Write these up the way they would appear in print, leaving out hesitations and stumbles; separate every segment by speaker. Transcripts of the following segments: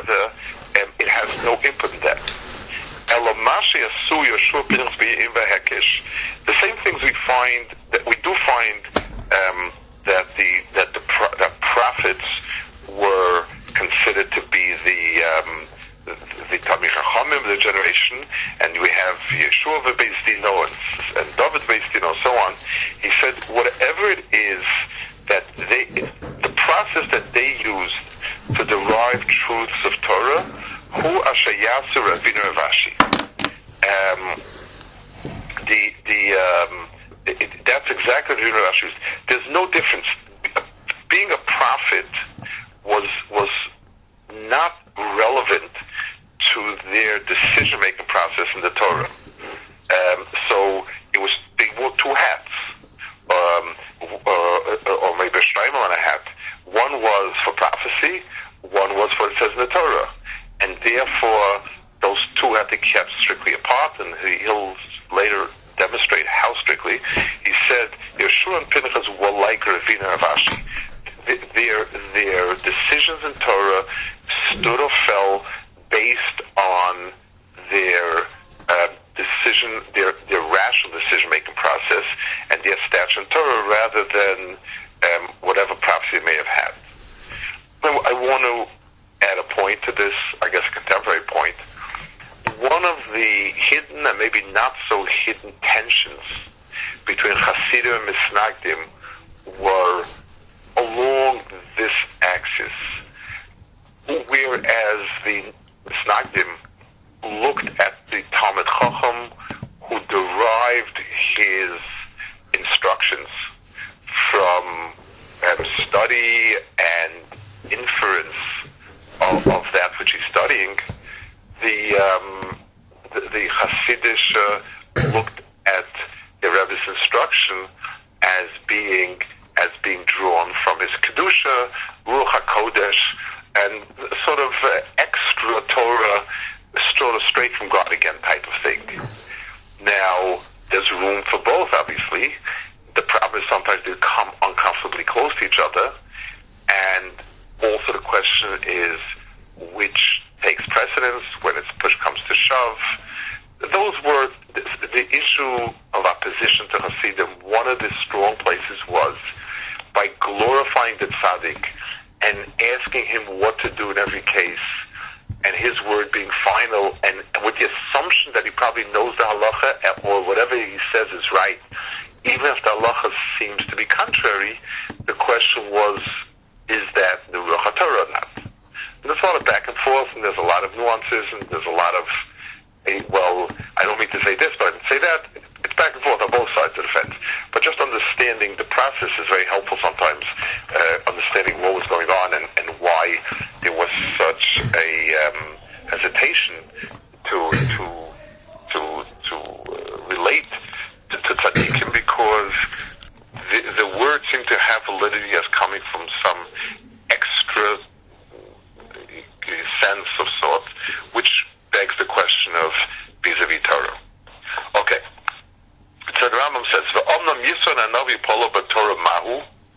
Speaker 1: together, it has no input in that. The same things we do find that the prophets were considered to be the Talmid Chachamim, the generation, and we have Yeshua Beis Dino and David Beis Dino, and so on. He said whatever it is that the process that they used to derive truths of Torah, Hu Asher Yasu Ravina Ravashi. That's exactly what Ravina Ravashi was. There's no difference. Being a prophet was not relevant to their decision-making process in the Torah. So they wore two hats, or maybe a shtreimel on a hat. One was for prophecy, one was for what it says in the Torah. And therefore, those two had to be kept strictly apart, and he'll later demonstrate how strictly. He said, Yeshua and Pinchas were like Ravina Ravashi. Their decisions in Torah stood or fell based on their their rational decision-making process and their stature in Torah, rather than whatever prophecy they may have had. I want to add a point to this, I guess a contemporary point. One of the hidden and maybe not so hidden tensions between Hasidim and Misnagdim were along this axis, whereas the Misnagdim looked at the Talmid Chacham who derived his instructions from study and inference of that which he's studying. The Hasidish looked at the Rebbe's instruction as being drawn from his Kedusha, Ruach HaKodesh, and sort of extra Torah, sort of straight from God again type of thing. Now, there's room for both, obviously. The problem is sometimes they come uncomfortably close to each other, and also the question is which takes precedence when push comes to shove. Those were the issue of opposition to Hasidim. One of the strong places was by glorifying the tzaddik and asking him what to do in every case, and his word being final, and with the assumption that he probably knows the halacha, or whatever he says is right, even if the halacha seems to be contrary. The question was, is that the Ruach HaTorah or not? And there's a lot of back and forth, and there's a lot of nuances, and there's a lot of, well, I don't mean to say this, but I can say that. It's back and forth on both sides of the fence. But just understanding the process is very helpful sometimes, understanding what was going on and why there was such a hesitation to relate to tzaddikim, because the word seemed to have validity as coming from some extra sense of sorts, which begs the question of vis-a-vis Torah. Okay. So the Rambam says, "V'omnam Yisron Hanavi Polo b'Torah Mahu."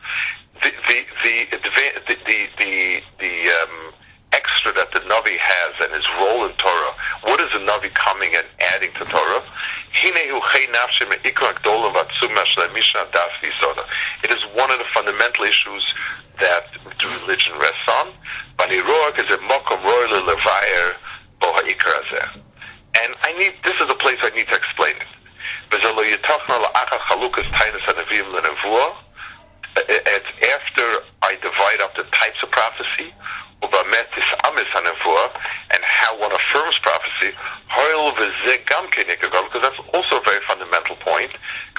Speaker 1: The extra that the Navi has and his role in Torah. What is the Navi coming and adding to Torah? It is one of the fundamental issues that the religion rests on. And this is a place I need to explain it. It's after I divide up the types of prophecy, and how one affirms prophecy, because that's also a very fundamental point,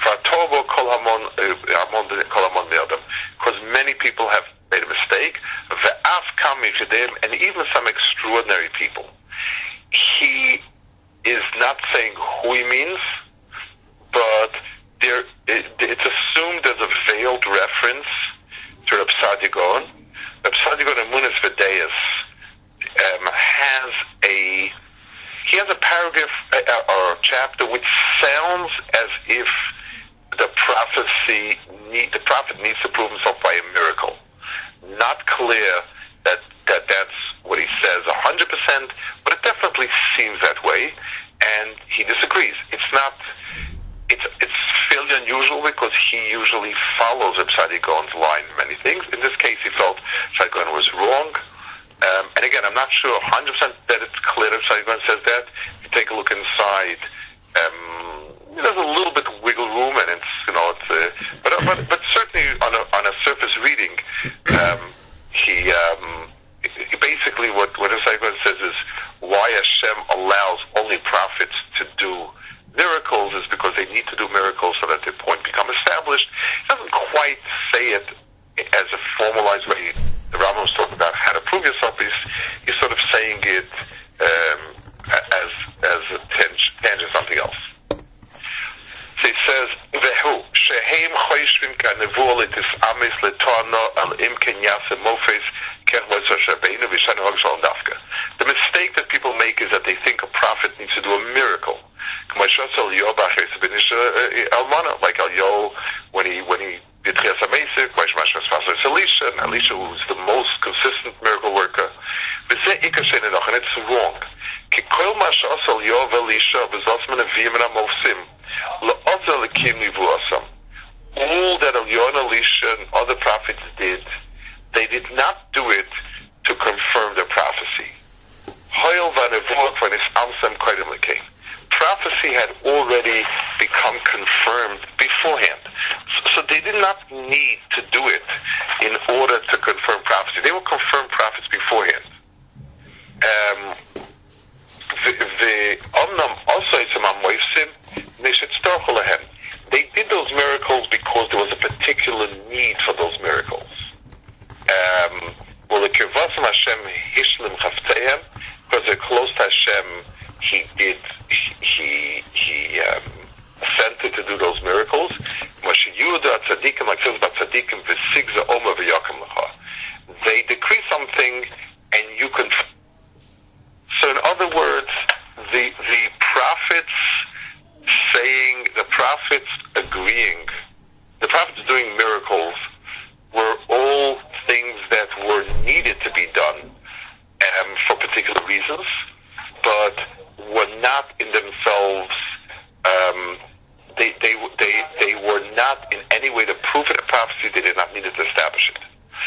Speaker 1: because many people have made a mistake, and even some extraordinary people. He is not saying who he means, but it's assumed there's a veiled reference to Reb Saadia Gaon. Reb Saadia Gaon Emunas V'Deis has a paragraph or a chapter which sounds as if the prophet needs to prove himself by a miracle. Not clear that that's what he says 100%, but it definitely seems that way, and he disagrees. It's fairly unusual because he usually follows Reb Saadia Gaon's line in many things. In this case, he felt Saadia Gaon was wrong. And again, I'm not sure 100% that it's clear if Saadia Gaon says that. If you take a look inside, there's a little bit of wiggle room, and it's, but certainly on a surface reading, he basically what Saadia Gaon says is why Hashem allows only prophets to do miracles is because they need to do miracles so that their point become established. He doesn't quite say it as a formalized way. The Rambam was talking about how to prove yourself. He's sort of saying it as a tangent something else. So he says, "Vehu shehem choishvim kanevuah letis'amis letorno al im kenyase mofes kermos hashabeinu v'shanu hagshal dafka." The mistake that people make is that they think a prophet needs to do a miracle. Like Elyo, when he did Chias HaMeisik, and Elisha, who's the most consistent miracle worker. And it's wrong. All that Elyo and Elisha and other prophets did, they did not do it to confirm their prophecy. Prophecy had already become confirmed beforehand. So they did not need to do it in order to confirm prophecy. They will confirm prophets beforehand. They did those miracles because there was a particular need for those miracles. Because they're close to Hashem, he assented to do those miracles. They decree something, and you can. So, in other words, the prophets agreeing, the prophets doing miracles were all things that were needed to be done for particular reasons, but were not in themselves. They were not in any way to prove it a prophecy. They did not need it to establish it.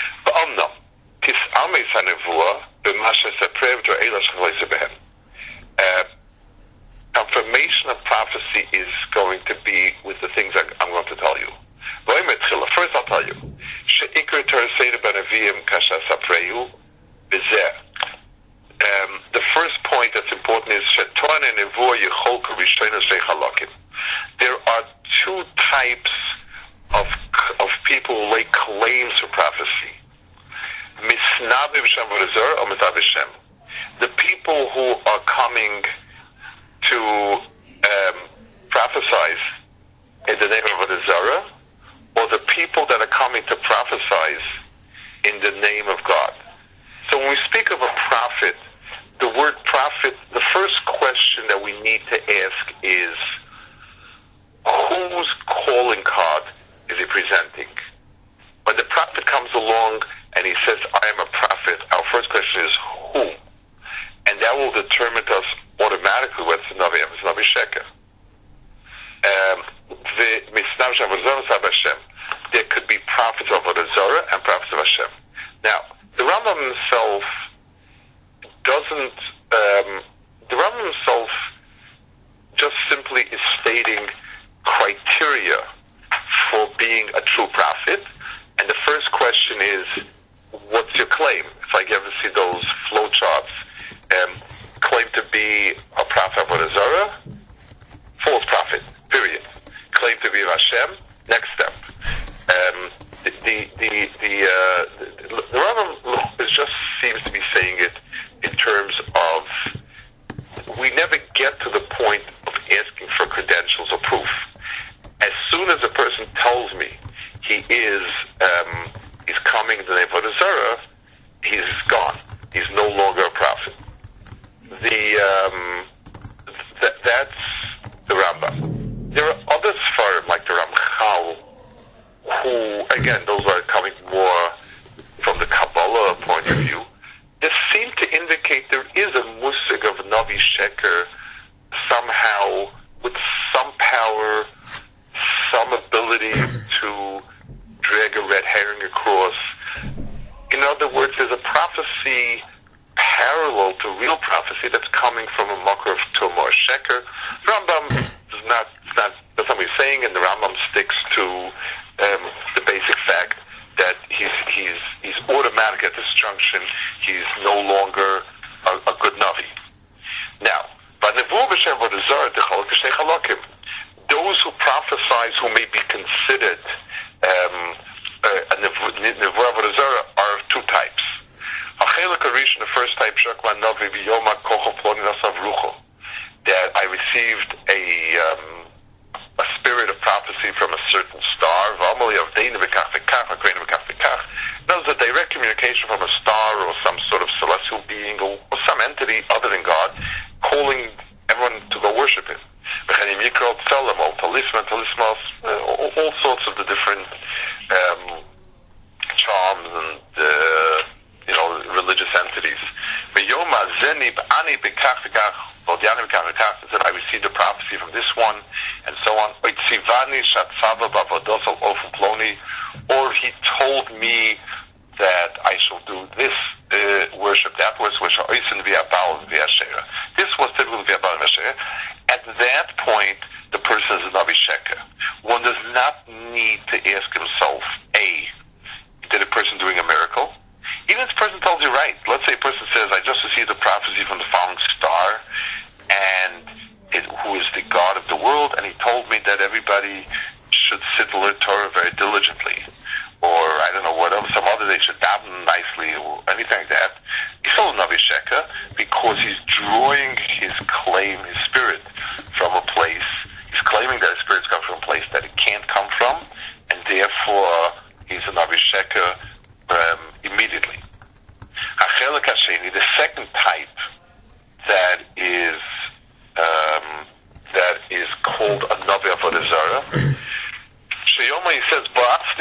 Speaker 1: Confirmation of prophecy is going to be with the things I'm going to tell you. First, I'll tell you. The first point that's important is there are two types of people who lay claims for prophecy. The people who are coming to prophesize in the name of Avodah Zarah, or the people that are coming to prophesize in the name of God. So when we speak of a prophet, the word prophet, the first question that we need to ask is, whose calling card is he presenting? When the prophet comes along and he says, I am a prophet, our first question is, who? And that will determine to us automatically whether it's a Navi or it's a Navi Sheker. There could be prophets of Avodah Zarah and prophets of Hashem. Now, the Rambam himself just simply is stating criteria for being a true prophet, and the first question is, what's your claim? It's like you ever see those flow charts. Claim to be a prophet of Avodah Zarah, false prophet, period. Claim to be of Hashem, next step. The Rambam just seems to be saying it in terms of we never get to the point of asking for credentials or proof. As soon as a person tells me he's coming to the name of Avodah Zarah, he's gone. He's no longer a prophet. That's the Rambam. There are other Sfarim like the Ramchal, who, again, those are coming more from the Kabbalah point of view, they seem to is a musig of Navi Sheker somehow with some power, some ability to drag a red herring across. In other words, there's a prophecy parallel to real prophecy that's coming from a makor of Tumor Sheker. Rambam is not that's not what he's saying, and the Rambam sticks to the basic fact that he's automatic at this junction. He's no longer a good Navi. Now, those who prophesize who may be considered a Nevuah Avodah Zarah are of two types. The first type, that I received a spirit of prophecy from a certain star. That was a direct communication from a star or some sort of celestial being or some entity other than God, calling everyone to go worship Him. All sorts of the different charms and religious entities. That I received a prophecy from this one, and so on. Or he told me that I shall do this worship, that was this was typically At that point, the person is a Navi Sheker. One does not need to ask himself, A, did a person doing a miracle? Even if the person tells you right, let's say a person says, I just received a prophecy from the following star, who is the God of the world, and he told me that everybody should sit and learn Torah very diligently. Or, I don't know, whatever, some other they should daven nicely, or anything like that. He's still a Navi Sheker, because he's drawing his claim, his spirit, from a place. He's claiming that his spirit's come from a place that it can't come from, and therefore, he's a Navi Sheker immediately. The second type that is called a Navi Avodah Zarah. Sheyoma, he says,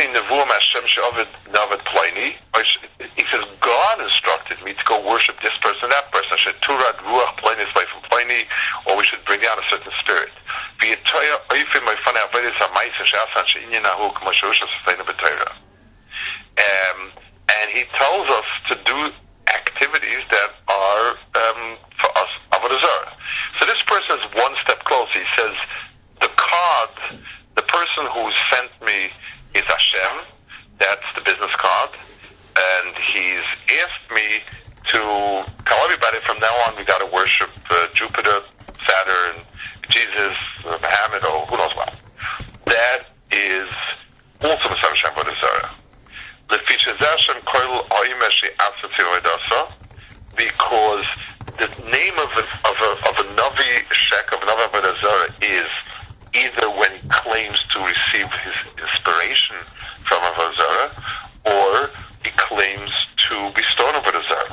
Speaker 1: he says, God instructed me to go worship this person, that person. Or we should bring out a certain spirit. And he tells us to do activities that are for us Avodah Zarah. So this person is one step closer. He says, the person who sent me is Hashem. That's the business card. And he's asked me to tell everybody from now on we got to worship Jupiter, Saturn, Jesus, Muhammad, or who knows what. That is also Messiah Hashem Avodah Zarah. Because the name of a Navi Sheker, of a Navi Avodah Zarah, is either when he claims to receive his inspiration from Avodah Zarah, or he claims to be stoned Avodah Zarah.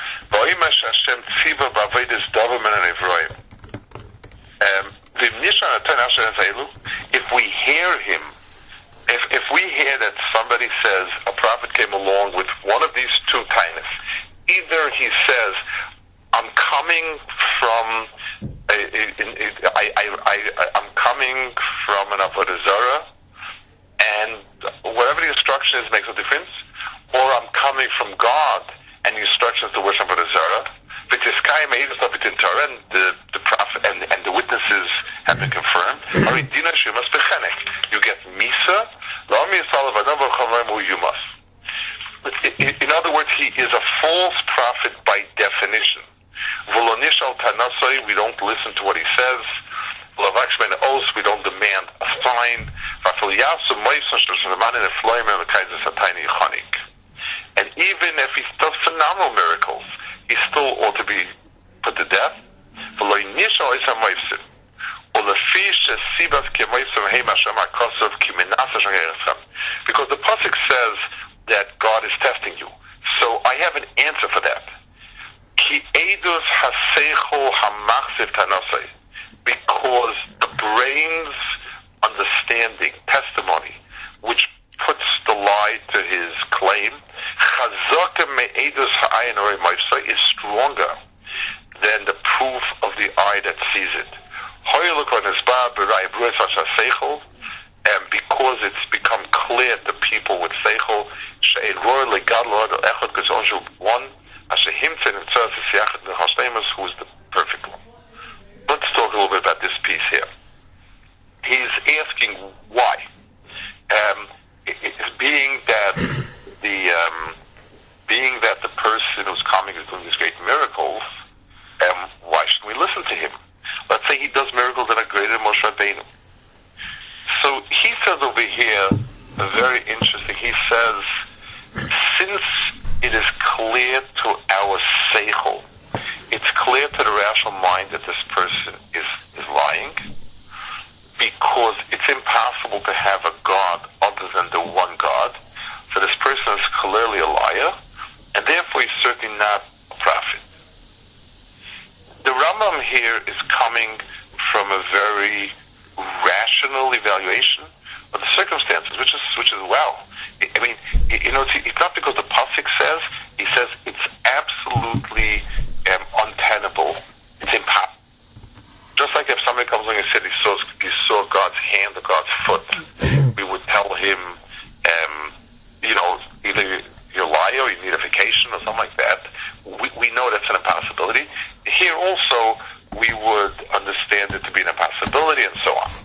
Speaker 1: If we hear him, if we hear that somebody says a prophet came along with one of these two tainas, either he says, I'm coming from I'm coming from an Avodah Zarah, and whatever the instruction is makes a difference, or I'm coming from God, and the instruction is to worship Avodah Zarah. And the prophet and the witnesses have been confirmed. You get Misa. In other words, he is a false prophet by definition. We don't listen to what he says. We don't demand a sign. And even if he does phenomenal miracles, he still ought to be put to death. Because the pasuk says that God is testing you. So I have an answer for that. Because the brain's understanding, testimony, which puts the lie to his claim, is stronger because it's become clear to people with seichel, one, who's the perfect one. Let's talk a little bit about this piece here. He's asking why. Being that the person who's coming is doing these great miracles, why should we listen to him? Let's say he does miracles that are greater than Moshe Rabbeinu. So he says over here, very interesting, he says, since it is clear to our seichel, it's clear to the rational mind that this person is lying, because it's impossible to have a God other than the one God. So this person is clearly a liar, and therefore he's certainly not a prophet. The Rambam here is coming from a very rational evaluation of the circumstances, which is wow. I mean, it's not because the pasuk says. He says it's absolutely untenable. It's impossible. Just like if somebody comes along and said he saw God's hand or God's foot, we would tell him, either you're a liar or you need a vacation or something like that. We know that's an impossibility. Here also, we would understand it to be an impossibility and so on.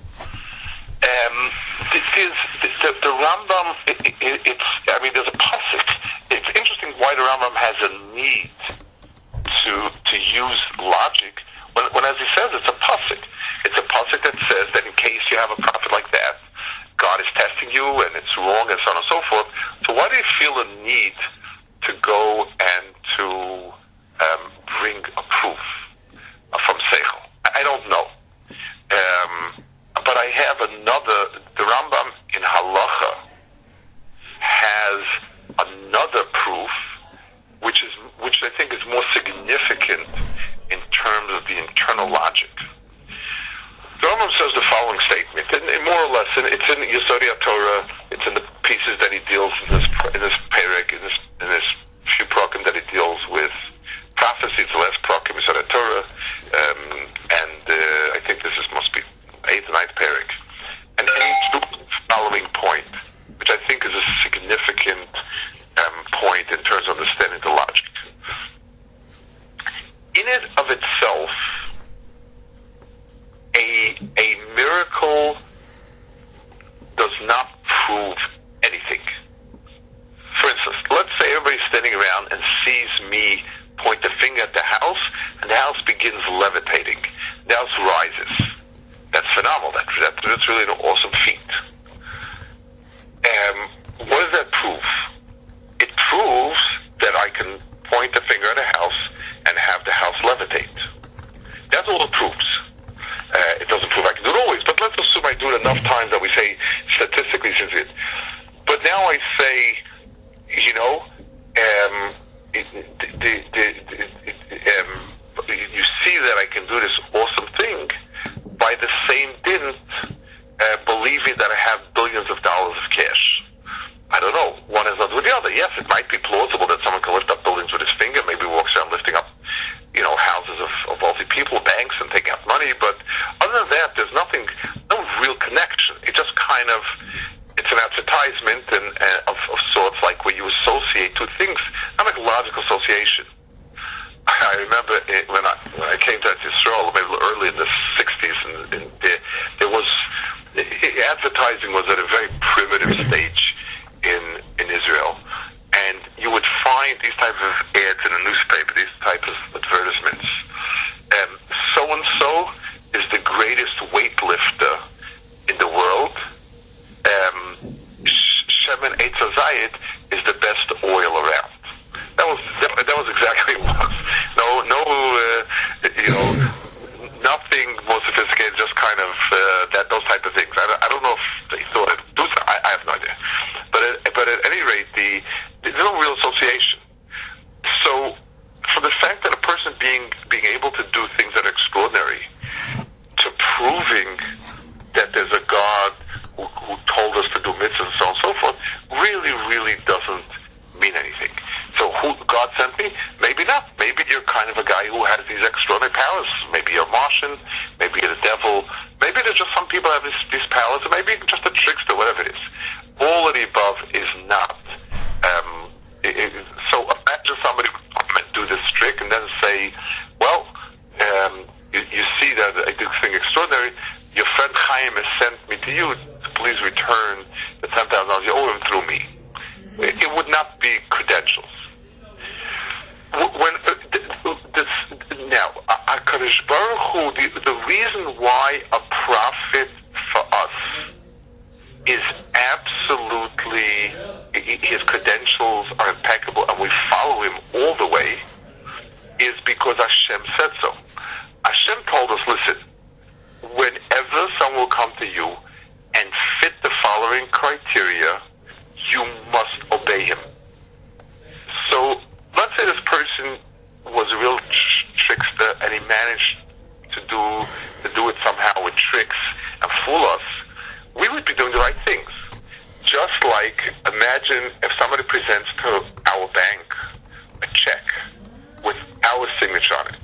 Speaker 1: The Rambam, there's a pasuk. It's interesting why the Rambam has a need to use logic when as he says, it's a pasuk. It's a pasuk that says that in case you have a prophet like that, God is testing you and it's wrong and so on and so forth. So why do you feel a need to go and to bring a proof from Seichel? I don't know. But I have the Rambam in Halacha has another proof, which I think is more significant in terms of the internal logic. The Rambam says the following statement, and more or less, it's in Yesodei Torah, it's in the pieces that he deals in this perek, in this few prokim that he deals with prophecy. It's the last prokim Yesodei Torah, and I think this must be 8th or 9th perek. And he took the following point, which I think is a significant point in terms of understanding the logic. In it of itself, a miracle does not prove anything. For instance, let's say everybody's standing around and sees me point the finger at the house, and the house begins levitating. The house rises. That's phenomenal. That's really an awesome feat. What does that prove? It proves that I can point the finger at a house and have the house levitate. That's all it proves. It doesn't prove I can do it always, but let's assume I do it enough times that we say statistically since it. But now I say, you see that I can do this awesome thing by the same dint, believing that I have billions of dollars of cash. I don't know. One is not with the other. Yes, it might be plausible that someone can lift up buildings with his finger. Maybe he walks around lifting up, houses of wealthy people, banks, and taking out money. But other than that, there's no real connection. It just it's an advertisement of sorts, like where you associate two things, not like logical association. I remember when I came to Israel, maybe early in the 60s, and there was advertising was at a very primitive stage in Israel, and you would find these types of ads in a newspaper, these types of advertisements. So and so is the greatest weightlifter in the world. Shemen Eitz HaZayit is the best oil around. That was exactly what it was. Nothing more sophisticated, just kind of those type of things. I don't know if they thought it. I have no idea. But at any rate, there's no real association. So, for the fact that a person being able to do things that are extraordinary, to proving that there's a God who told us to do mitzvahs and so on and so forth, really, really doesn't mean anything. So God sent me? Maybe not. Maybe you're kind of a guy who has these these extraordinary powers. Maybe you're a Martian, maybe you're the devil, maybe there's just some people have these powers, or maybe even just a trickster, whatever it is. All of the above is not. So imagine somebody would come and do this trick and then say, well, you see that I do something extraordinary. Your friend Chaim has sent me to you. Please return the $10,000 you owe him through me. It would not be credentials. Now, HaKadosh Baruch Hu, the reason why a prophet for us is absolutely, his credentials are impeccable and we follow him all the way, is because Hashem said so. Hashem told us, listen, whenever someone will come to you and fit the following criteria, you must obey him. So, let's say this person was a real trickster and he managed to do it somehow with tricks and fool us. We would be doing the right things. Just like, imagine if somebody presents to our bank a check with our signature on it.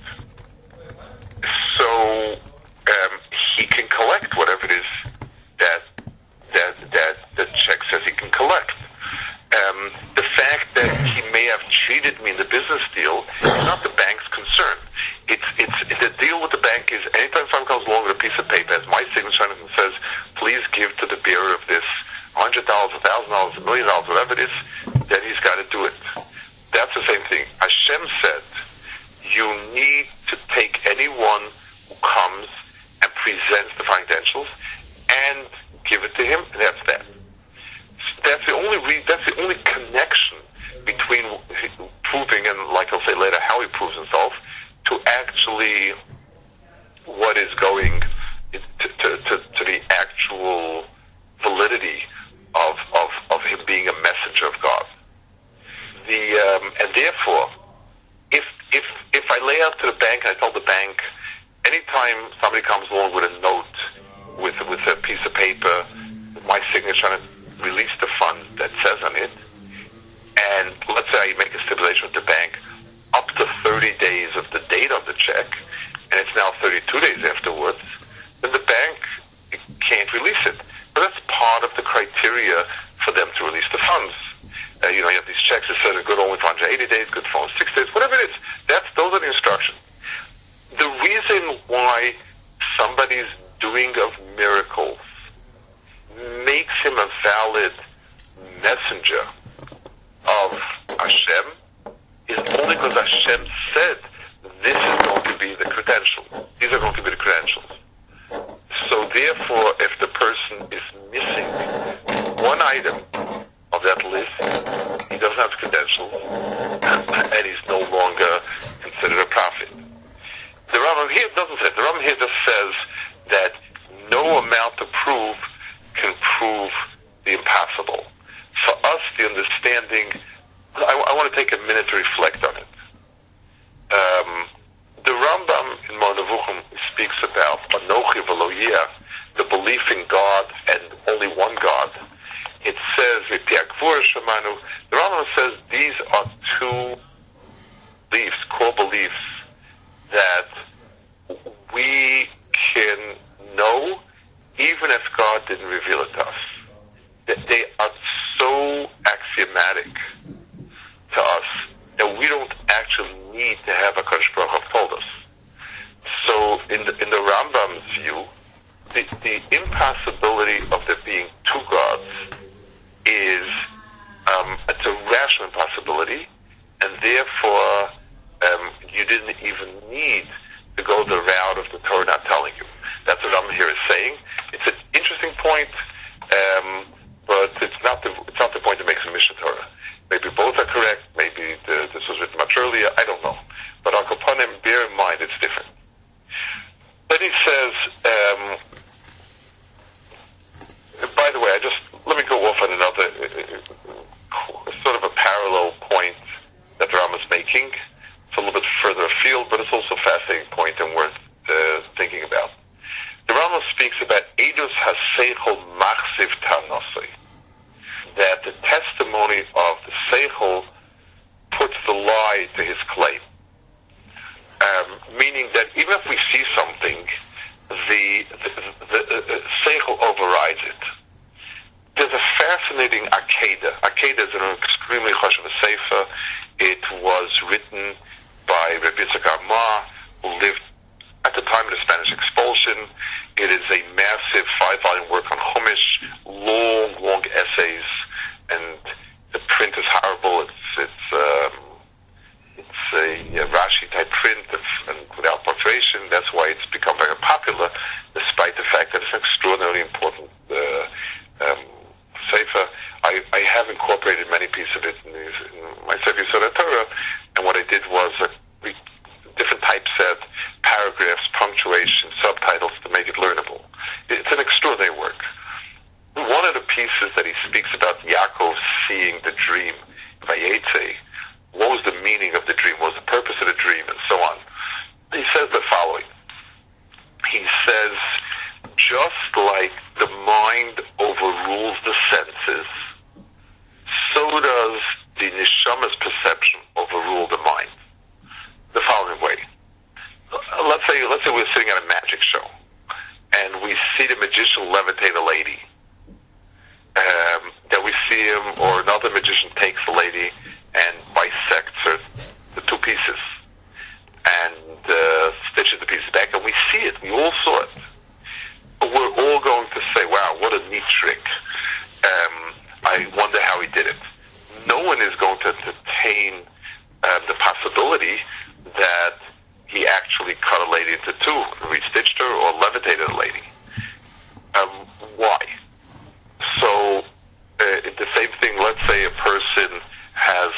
Speaker 1: So, he can collect whatever it is that the check says he can collect. The fact that he may have cheated me in the business deal is not the bank's concern. It's the deal with the bank is anytime someone comes along with a piece of paper, has my signature on it and says, please give to the bearer of this $100, $1,000, $1 million, whatever it is, then he's got to do it. That's the same thing. Hashem said, you need to take anyone who comes and presents the credentials and give it to him, and that's that. That's the only connection between proving and, like I'll say later, how he proves himself, to actually what is going to the actual validity of him being a messenger of God. And therefore, if I lay out to the bank, and I told the bank, anytime somebody comes along with a note, with a piece of paper, with my signature on it, release the funds that says on it, and let's say I make a stipulation with the bank, up to 30 days of the date of the check, and it's now 32 days afterwards, then the bank can't release it. But that's part of the criteria for them to release the funds. You have these checks that say they're good only for 180 days, good for 6 days, whatever it is. Those are the instructions. The reason why somebody's doing of miracles makes him a valid messenger of Hashem is only because Hashem said this is going to be the credentials. These are going to be the credentials. So therefore, if the person is missing one item of that list, he doesn't have credentials, and he's no longer considered a prophet. The Rambam here doesn't say it. The Rambam here just says that no amount to prove can prove the impossible. For us, the understanding, I want to take a minute to reflect on it. The Rambam in Moreh Nevuchim speaks about Anochi v'lo yeh, the belief in God and only one God. It says, the Rambam says these are two beliefs, core beliefs, that we can know even if God didn't reveal it to us. They are so axiomatic to us that we don't actually need to have a HaKadosh Baruch Hu told us. So in the Rambam's view, the impossibility of there being two gods is it's a rational impossibility, and therefore you didn't even need to go the route of the Torah not telling you. That's what Rambam here is saying. It's an interesting point, but it's not the point that makes a Mishnah Torah. Maybe both are correct. Maybe this was written much earlier. I don't know. But Al Kaponim, bear in mind it's different. Then he says, by the way, let me go off on another sort of a parallel point that the Rambam is making. It's a little bit further afield, but it's also a fascinating point and worth meaning that even if we see something, the seichel overrides it. There's a fascinating Akeda. Akeda is an extremely chashuv sefer. It was written by Rabbi Yitzchak Arma, who lived at the time of the Spanish expulsion. It is a massive 5-volume work on Chumash, long essays, and the print is horrible. It's a Rashi type print and without punctuation. That's why it's become very popular, despite the fact that it's an extraordinarily important sefer. I have incorporated many pieces of it in my Sefer Yesod Torah, and what I did was different typeset, paragraphs, punctuation, subtitles to make it learnable. It's an extraordinary work. One of the pieces that he speaks about Yaakov seeing the dream, Vayetze, what was the meaning of the dream, what was the purpose of the dream, and so on. He says the following. He says, just like the mind overrules the senses, so does the neshama's perception overrule the mind. The following way. Let's say we're sitting at a magic show, and we see the magician levitate a lady. Then we see him, or another magician takes the lady and bisects her to two pieces, and stitches the pieces back, and we see it. We all saw it. We're all going to say, wow, what a neat trick. I wonder how he did it. No one is going to entertain the possibility that he actually cut a lady into two, restitched her, or levitated a lady. Why? So, the same thing, let's say a person has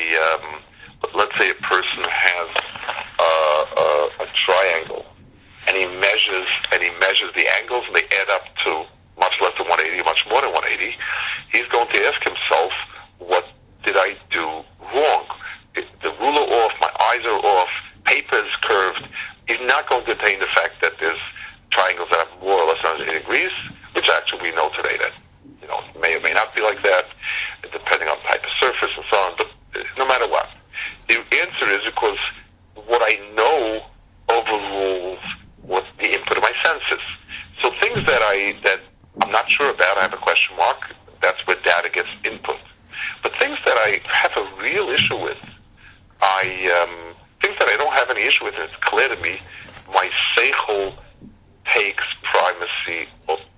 Speaker 1: a triangle, and he measures the angles, and they add up to much less than 180, much more than 180. He's going to ask himself, what did I do wrong? The ruler off, my eyes are off, paper is curved. He's not going to entertain the fact that there's triangles that have more or less 180 degrees, which actually we know today that, may or may not be like that, depending on type of surface and so on. But no matter what, the answer is because what I know overrules what the input of my senses. So things that I'm not sure about, I have a question mark, that's where data gets input. But things that I have a real issue with, things that I don't have any issue with, and it's clear to me, my seichel takes primacy.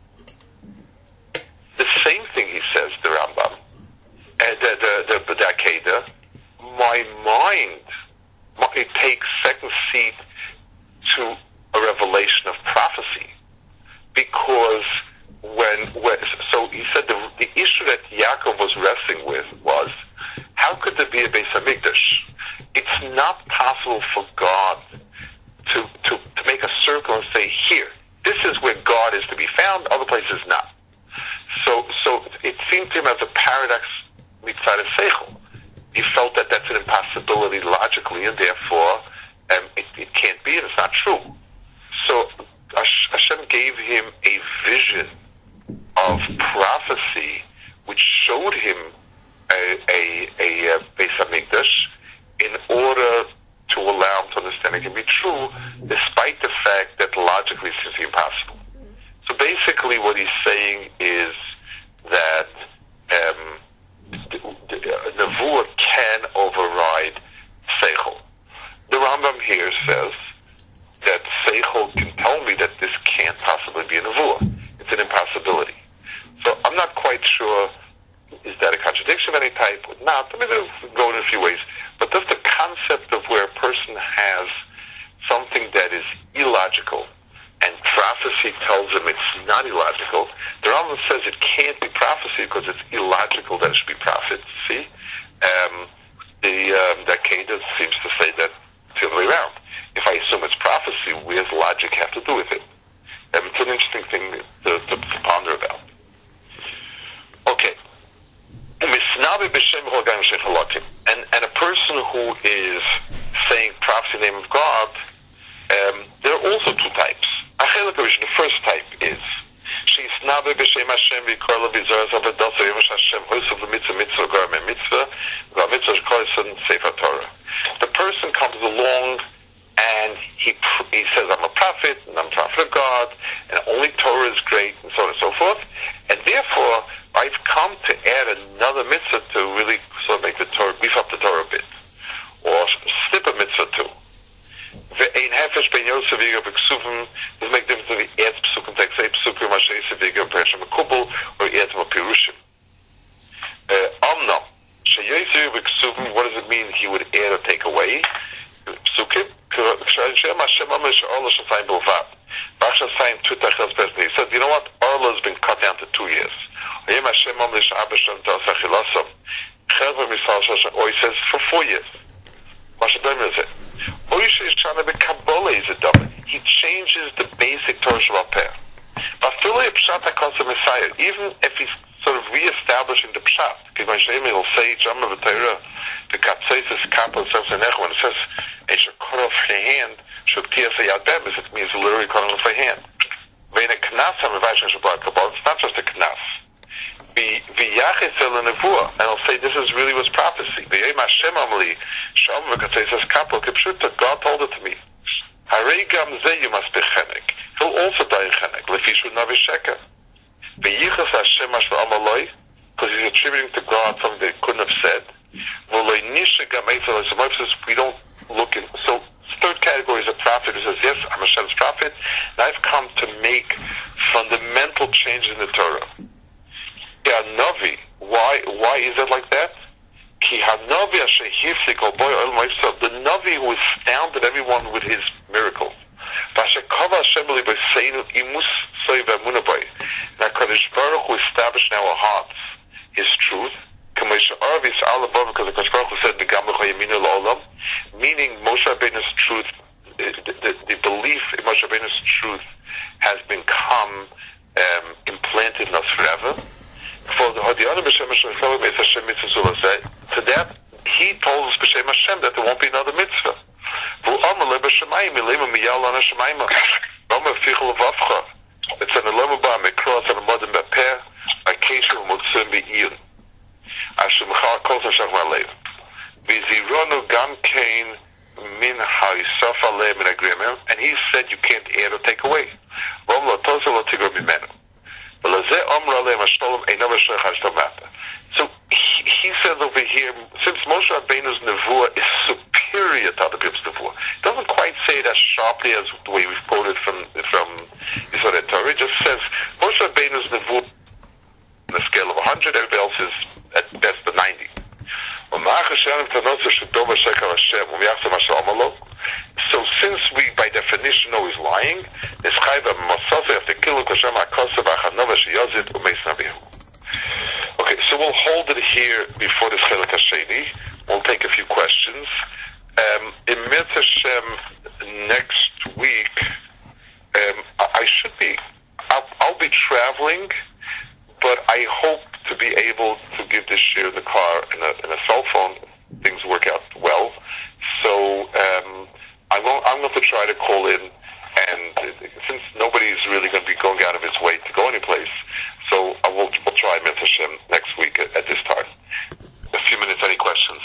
Speaker 1: The same thing he says, the Rambam, the Akeda, my mind, it takes second seat to a revelation of prophecy, because so he said the issue that Yaakov was wrestling with was, how could there be a Beis Hamikdash? It's not possible for God to make a circle and say, here, this is where God is to be found, other places not. So it seemed to him as a paradox mitzvah seichel. He felt that that's an impossibility logically, and therefore it can't be, and it's not true. So Hashem gave him a vision of prophecy, which showed him a Beis Hamikdash in order to allow him to understand it can be true, despite the fact that logically it seems to be impossible. So basically what he's saying is that Nevuah can override Seichel. The Rambam here says that Seichel can tell me that this can't possibly be a Nevuah. It's an impossibility. So I'm not quite sure, is that a contradiction of any type or not? I mean, it'll go in a few ways. But just the concept of where a person has something that is illogical, and prophecy tells him it's not illogical. The Rambam says it can't be prophecy because it's illogical that it should be prophecy. The Akeda seems to say that it's the other way around. If I assume it's prophecy, where does logic have to do with it? It's an interesting thing to ponder about. Okay. And a person who is saying prophecy in the name of God, there are also two types. The first type is the person comes along and he non-profit of God, and only Torah is great, and so on and so forth. And therefore, I've come to add another mitzvah to really sort of make the Torah, beef up the Torah a bit, or snip a mitzvah too. Ve'ein hefesh ben Yosef v'yigav b'ksuvim doesn't make a difference if he adds psukim, takes a psukim, Mashay Yosef v'yigav b'Reshem Mekubal, or he adds more pirushim. Omnam, Sheyosef b'ksuvim, what does it mean he would add or take away? Psukim, Hashem Amar she'Orla Shasayim Bilvat. Bach Shasayim Tutach Bezne. He said, you know what? Orla has been cut down to 2 years. Hayem Hashem Amar she'Abba Shem Ta'aseh Chilasam. Chazar Misal Shashem, or he says, for 4 years. Mashadoim is it. He changes the basic Torah Shabbat Peh. Even if he's sort of re-establishing the Pshat, because when Shemi will say, Jama v'Torah, the Katzaisis Kapel, when it says, Esha cut off her hand, Shuktiya Sayad Bemis, it means literally cutting off her hand. When a Knas HaMevashim Shabbat Kabbalah, it's not just a Knas. And I'll say this is really was prophecy. God told it to me. He'll also die in chenek. Because he's attributing to God something they couldn't have said. We don't look in. So third category is a prophet who says, yes, I'm Hashem's prophet, and I've come to make fundamental changes in the Torah. Navi. Why is it like that? The Navi who astounded everyone with his miracles. Now Kadosh Baruch Hu established in our hearts his truth. Because the Kadosh Baruch Hu said, meaning Moshe Rabbeinu's truth, the belief in Moshe Rabbeinu's truth has become implanted in us forever. For the other B'Shem Hashem, to that, he told us B'Shem Hashem that there won't be another mitzvah. It's an Eloma Ba Mikros and a Modim Bapeh, a Keshu Mutzim Be'iyun. Hashem Chal Kol Tashach Malev. V'zironu Gam Kain Min Ha'isaf Aleh Min Agrimim, and he said you can't add or take away. Rom Lo Tozel Lo Tigor Mimenu. So he says over here, since Moshe Rabbeinu's nevuah is superior to other people's nevuah, it doesn't quite say it as sharply as the way we've quoted from Yisrael Torah. It just says Moshe Rabbeinu's nevuah on a scale of 100, everybody else is at best a 90. So since we by definition know he's lying, okay, so we'll hold it here before this Chelik HaSheni. We'll take a few questions. In Mirz Hashem next week, I'll be traveling, but I hope to be able to give this share in the car in a cell phone. Things work out well. So I'm going to try to call in, and since nobody's really going to be going out of his way to go anyplace, so we'll try Mirz Hashem next week at this time. A few minutes, any questions?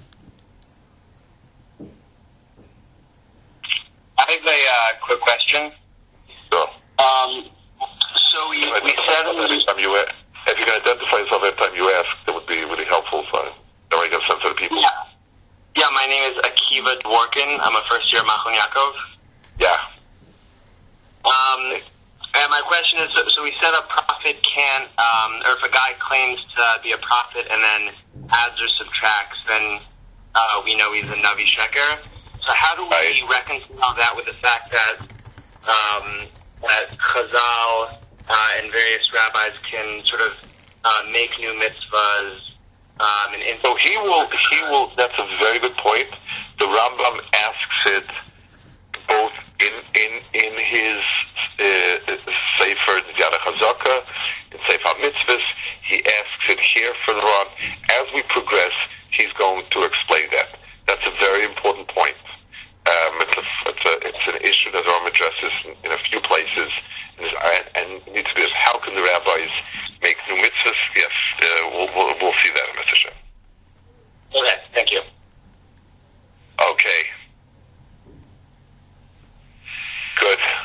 Speaker 2: I have a quick question.
Speaker 1: Sure.
Speaker 2: So we said
Speaker 1: if you can identify yourself every time you ask, that would be really helpful. So that way you get a sense of the people.
Speaker 2: Yeah, my name is Akiva Dworkin. I'm a first year at Machon Yaakov.
Speaker 1: Yeah.
Speaker 2: And my question is, so we said a prophet can't, or if a guy claims to be a prophet and then adds or subtracts, then we know he's a Navi Sheker. So how do we reconcile that with the fact that Chazal and various rabbis can sort of make new mitzvahs?
Speaker 1: So he will. That's a very good point. The Rambam asks it both in his Sefer Yad HaChazaka, in Sefer HaMitzvahs. He asks it here further on. As we progress, he's going to explain that. That's a very important point. It's an issue that Rambam addresses in a few places, and needs to be asked, how can the rabbis make new mitzvahs? Yes, we'll see that in Mirz Hashem.
Speaker 2: Okay, thank you.
Speaker 1: Okay. Good.